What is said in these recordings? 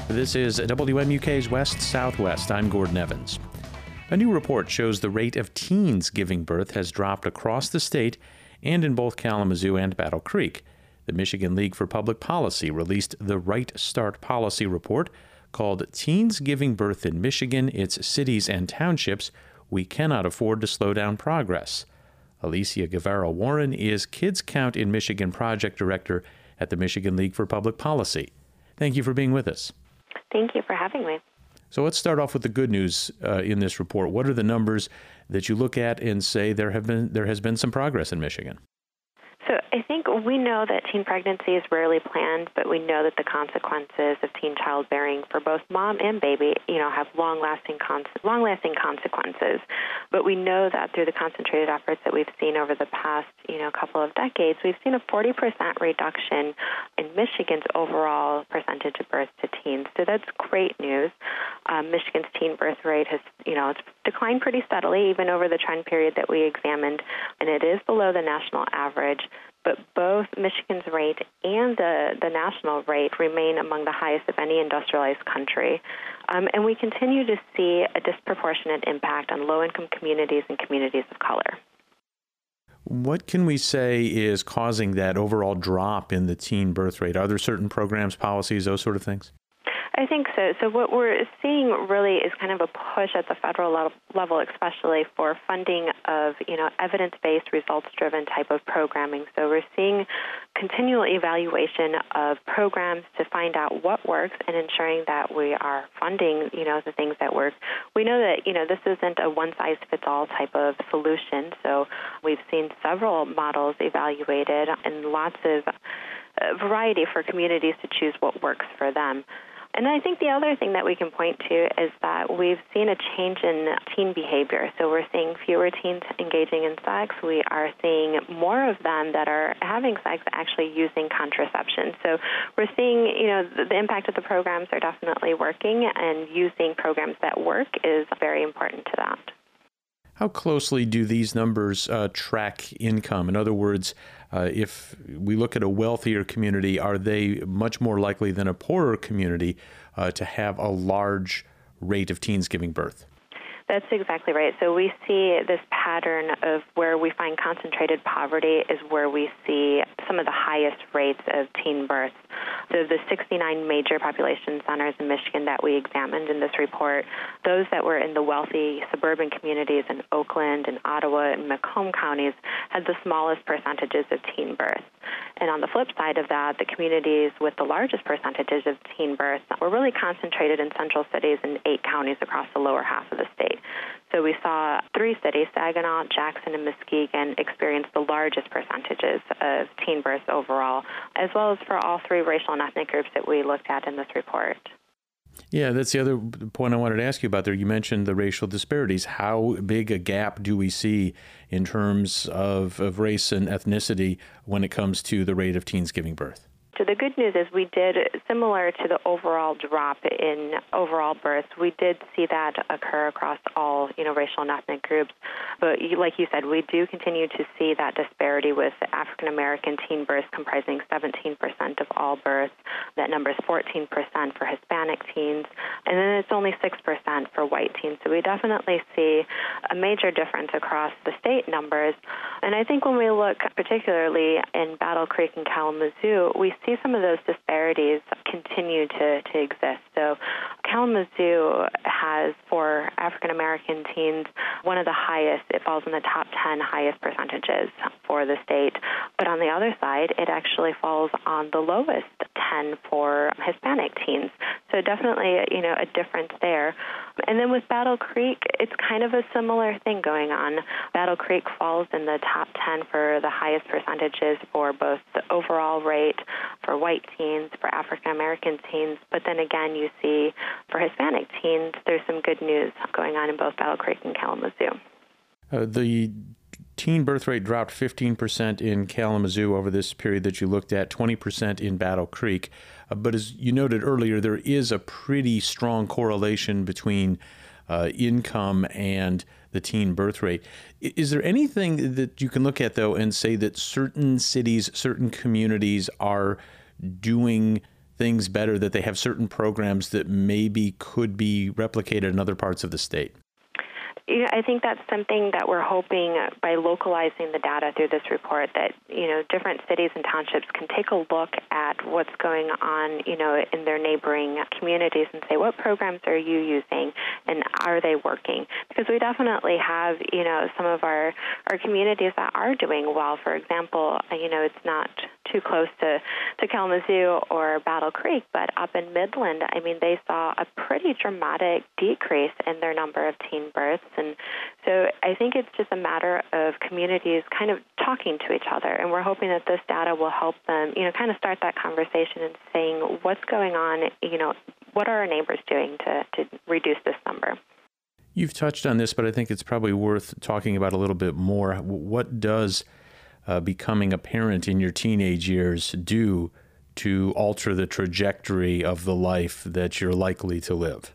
This is WMUK's West Southwest. I'm Gordon Evans. A new report shows the rate of teens giving birth has dropped across the state and in both Kalamazoo and Battle Creek. The Michigan League for Public Policy released the Right Start Policy Report called Teens Giving Birth in Michigan, Its Cities and Townships. We Cannot Afford to Slow Down Progress. Alicia Guevara-Warren is Kids Count in Michigan Project Director at the Michigan League for Public Policy. Thank you for being with us. Thank you for having me. So let's start off with the good news in this report. What are the numbers that you look at and say there has been some progress in Michigan? So I think we know that teen pregnancy is rarely planned, but we know that the consequences of teen childbearing for both mom and baby, have long-lasting consequences. But we know that through the concentrated efforts that we've seen over the past, couple of decades, we've seen a 40% reduction in Michigan's overall percentage of births to teens. So that's great news. Michigan's teen birth rate has, it's declined pretty steadily, even over the trend period that we examined, and it is below the national average. But both Michigan's rate and the national rate remain among the highest of any industrialized country. And we continue to see a disproportionate impact on low-income communities and communities of color. What can we say is causing that overall drop in the teen birth rate? Are there certain programs, policies, those sort of things? I think so. So what we're seeing really is kind of a push at the federal level, especially for funding of, evidence-based, results-driven type of programming. So we're seeing continual evaluation of programs to find out what works and ensuring that we are funding, the things that work. We know that, this isn't a one-size-fits-all type of solution. So we've seen several models evaluated and lots of variety for communities to choose what works for them. And I think the other thing that we can point to is that we've seen a change in teen behavior. So we're seeing fewer teens engaging in sex. We are seeing more of them that are having sex actually using contraception. So we're seeing, the impact of the programs are definitely working, and using programs that work is very important to that. How closely do these numbers track income? In other words, if we look at a wealthier community, are they much more likely than a poorer community to have a large rate of teens giving birth? That's exactly right. So we see this pattern of where we find concentrated poverty is where we see some of the highest rates of teen births. So the 69 major population centers in Michigan that we examined in this report, those that were in the wealthy suburban communities in Oakland and Ottawa and Macomb counties had the smallest percentages of teen births. And on the flip side of that, the communities with the largest percentages of teen births were really concentrated in central cities in 8 counties across the lower half of the state. So we saw 3 cities, Saginaw, Jackson, and Muskegon, experience the largest percentages of teen births overall, as well as for all 3 racial and ethnic groups that we looked at in this report. Yeah, that's the other point I wanted to ask you about there. You mentioned the racial disparities. How big a gap do we see in terms of race and ethnicity when it comes to the rate of teens giving birth? So the good news is we did, similar to the overall drop in overall births, we did see that occur across all, racial and ethnic groups. But like you said, we do continue to see that disparity with African-American teen births comprising 17% of all births. That number is 14% for Hispanic teens, and then it's only 6% for white teens. So we definitely see a major difference across the state numbers. And I think when we look particularly in Battle Creek and Kalamazoo, we see some of those disparities continue to exist. So Kalamazoo has, for African-American teens, one of the highest. It falls in the top 10 highest percentages for the state. But on the other side, it actually falls on the lowest 10 for Hispanic teens. So definitely, a difference there. And then with Battle Creek, it's kind of a similar thing going on. Battle Creek falls in the top 10 for the highest percentages for both the overall rate for white teens, for African-American teens. But then again, you see for Hispanic teens, there's some good news going on in both Battle Creek and Kalamazoo. The teen birth rate dropped 15% in Kalamazoo over this period that you looked at, 20% in Battle Creek. But as you noted earlier, there is a pretty strong correlation between income and the teen birth rate. Is there anything that you can look at, though, and say that certain cities, certain communities are doing things better, that they have certain programs that maybe could be replicated in other parts of the state? I think that's something that we're hoping by localizing the data through this report that, different cities and townships can take a look at what's going on, in their neighboring communities and say, what programs are you using and are they working? Because we definitely have, some of our communities that are doing well. For example, it's not too close to Kalamazoo or Battle Creek, but up in Midland, they saw a pretty dramatic decrease in their number of teen births. And so I think it's just a matter of communities kind of talking to each other. And we're hoping that this data will help them, kind of start that conversation and saying what's going on, what are our neighbors doing to reduce this number. You've touched on this, but I think it's probably worth talking about a little bit more. What does becoming a parent in your teenage years do to alter the trajectory of the life that you're likely to live?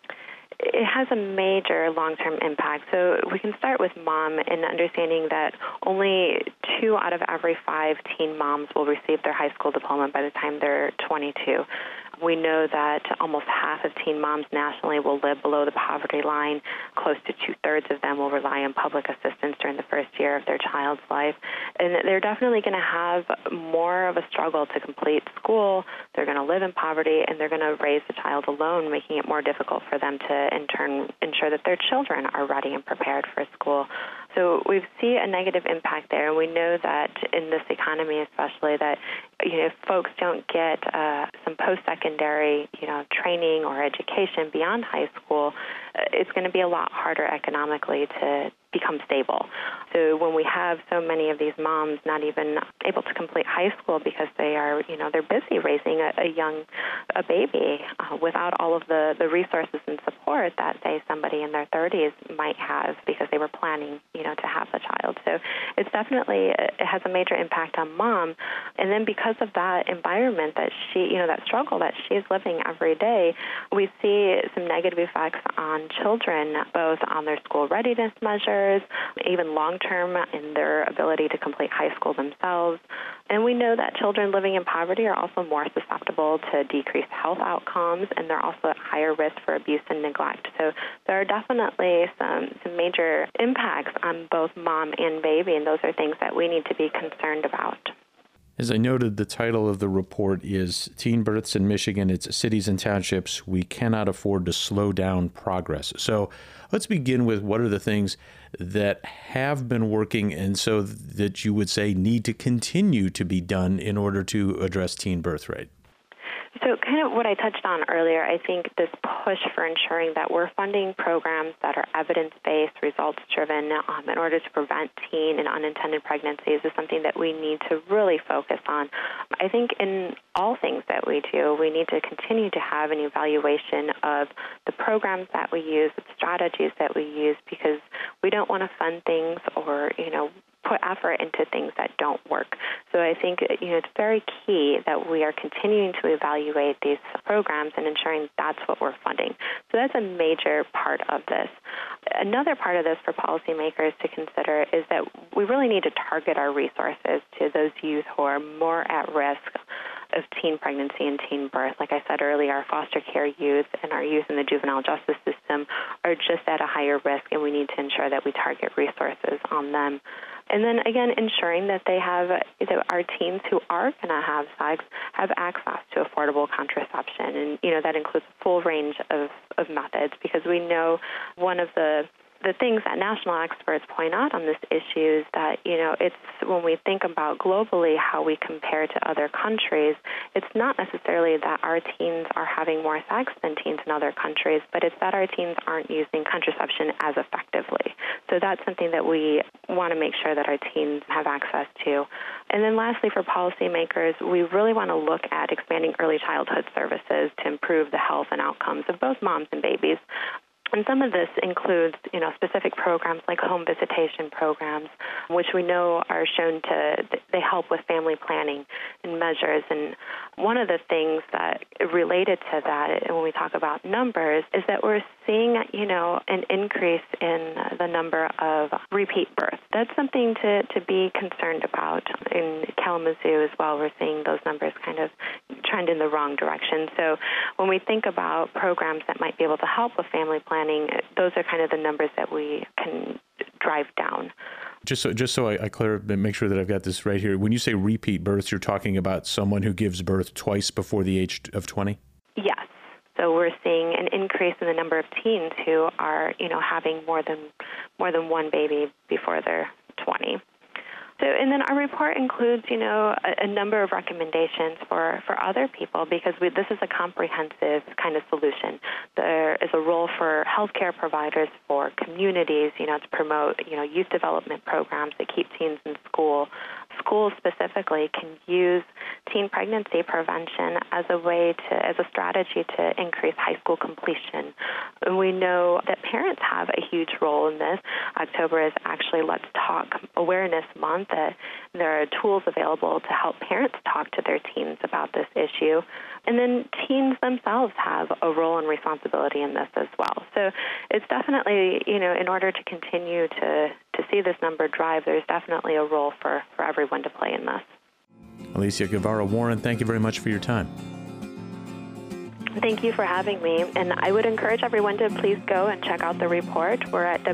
It has a major long-term impact. So we can start with mom and understanding that only 2 out of every 5 teen moms will receive their high school diploma by the time they're 22. We know that almost half of teen moms nationally will live below the poverty line. Close to 2/3 of them will rely on public assistance during the first year of their child's life. And they're definitely going to have more of a struggle to complete school. They're going to live in poverty, and they're going to raise the child alone, making it more difficult for them to, in turn, ensure that their children are ready and prepared for school. So we see a negative impact there, and we know that in this economy especially that, if folks don't get some post-secondary, training or education beyond high school, it's going to be a lot harder economically to become stable. So when we have so many of these moms not even able to complete high school because they are, they're busy raising a baby without all of the resources and support that, say, somebody in their 30s might have because they were planning, to have a child. So it's definitely, it has a major impact on mom. And then because of that environment that she, that struggle that she's living every day, we see some negative effects on children, both on their school readiness measures, even long-term in their ability to complete high school themselves. And we know that children living in poverty are also more susceptible to decreased health outcomes, and they're also at higher risk for abuse and neglect. So there are definitely some major impacts on both mom and baby, and those are things that we need to be concerned about. As I noted, the title of the report is Teen Births in Michigan, Its Cities and Townships. We Cannot Afford to Slow Down Progress. So let's begin with what are the things that have been working and so that you would say need to continue to be done in order to address teen birth rate. So kind of what I touched on earlier, I think this push for ensuring that we're funding programs that are evidence-based, results-driven in order to prevent teen and unintended pregnancies is something that we need to really focus on. I think in all things that we do, we need to continue to have an evaluation of the programs that we use, the strategies that we use, because we don't want to fund things or, put effort into things that don't work. So I think, it's very key that we are continuing to evaluate these programs and ensuring that's what we're funding. So that's a major part of this. Another part of this for policymakers to consider is that we really need to target our resources to those youth who are more at risk of teen pregnancy and teen birth. Like I said earlier, our foster care youth and our youth in the juvenile justice system are just at a higher risk, and we need to ensure that we target resources on them. And then, again, ensuring that they have, that our teens who are going to have sex have access to affordable contraception. And, that includes a full range of methods, because we know one of the things that national experts point out on this issue is that, it's when we think about globally how we compare to other countries, it's not necessarily that our teens are having more sex than teens in other countries, but it's that our teens aren't using contraception as effectively. So that's something that we want to make sure that our teens have access to. And then lastly, for policymakers, we really want to look at expanding early childhood services to improve the health and outcomes of both moms and babies. And some of this includes, specific programs like home visitation programs, which we know are shown they help with family planning and measures. And one of the things that related to that, when we talk about numbers, is that we're seeing, an increase in the number of repeat births. That's something to be concerned about. In Kalamazoo as well, we're seeing those numbers kind of trend in the wrong direction. So when we think about programs that might be able to help with family planning, those are kind of the numbers that we can drive down. Just so I make sure that I've got this right here. When you say repeat births, you're talking about someone who gives birth twice before the age of 20? Yes. So we're seeing an increase in the number of teens who are, having more than one baby before they're 20. So, and then our report includes, a number of recommendations for other people because this is a comprehensive kind of solution. There is a role for healthcare providers, for communities, to promote, youth development programs that keep teens in school. Schools specifically can use teen pregnancy prevention as a strategy to increase high school completion. And we know that parents have a huge role in this. October is actually Let's Talk Awareness Month. There are tools available to help parents talk to their teens about this issue. And then teens themselves have a role and responsibility in this as well. So it's definitely, in order to continue to see this number drive, there's definitely a role for everyone to play in this. Alicia Guevara-Warren, thank you very much for your time. Thank you for having me. And I would encourage everyone to please go and check out the report. We're at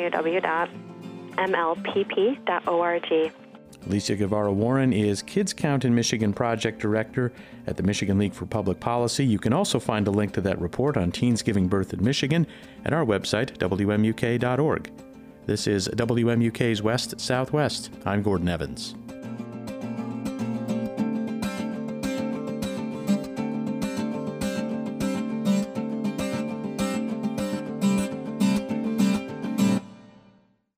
www.mlpp.org. Alicia Guevara-Warren is Kids Count in Michigan Project Director at the Michigan League for Public Policy. You can also find a link to that report on teens giving birth in Michigan at our website, WMUK.org. This is WMUK's West Southwest. I'm Gordon Evans.